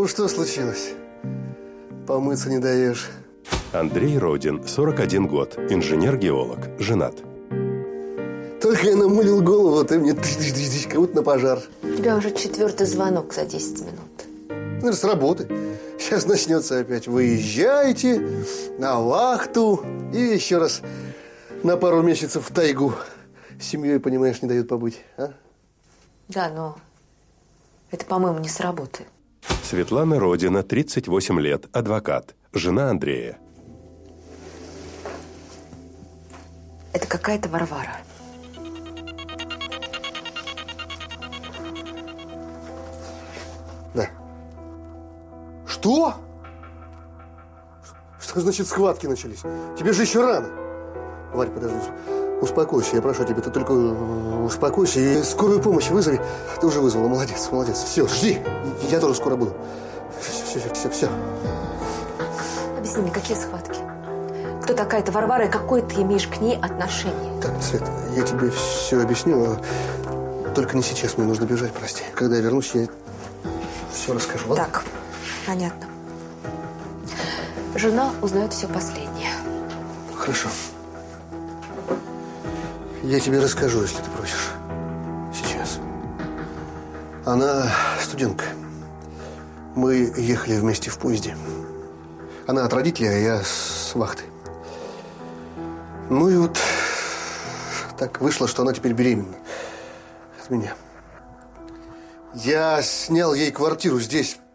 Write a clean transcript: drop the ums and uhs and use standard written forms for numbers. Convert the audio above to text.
Ну, что случилось? Помыться не даешь. Андрей Родин, 41 год, инженер-геолог, женат. Только я намылил голову, а ты мне как будто на пожар. У тебя уже 4-й звонок за 10 минут. Ну, с работы. Сейчас начнется опять. Выезжайте на вахту и еще раз на пару месяцев в тайгу. С семьей, понимаешь, не дают побыть, а? Да, но это, по-моему, не сработает. Светлана Родина, 38 лет, адвокат, жена Андрея. Это какая-то Варвара. Да. Что? Что значит схватки начались? Тебе же еще рано. Варь, подожди. Успокойся, я прошу тебя, ты только успокойся и скорую помощь вызови. Ты уже вызвала, молодец, молодец. Все, жди, я тоже скоро буду. Все. Объясни мне, какие схватки? Кто такая эта Варвара и какое ты имеешь к ней отношение? Так, Свет, я тебе все объясню, только не сейчас, мне нужно бежать, прости. Когда я вернусь, я все расскажу, ладно? Так, понятно. Жена узнает все последнее. Хорошо. Я тебе расскажу, если ты просишь. Сейчас. Она студентка. Мы ехали вместе в поезде. Она от родителей, а я с вахты. Ну и вот так вышло, что она теперь беременна от меня. Я снял ей квартиру здесь,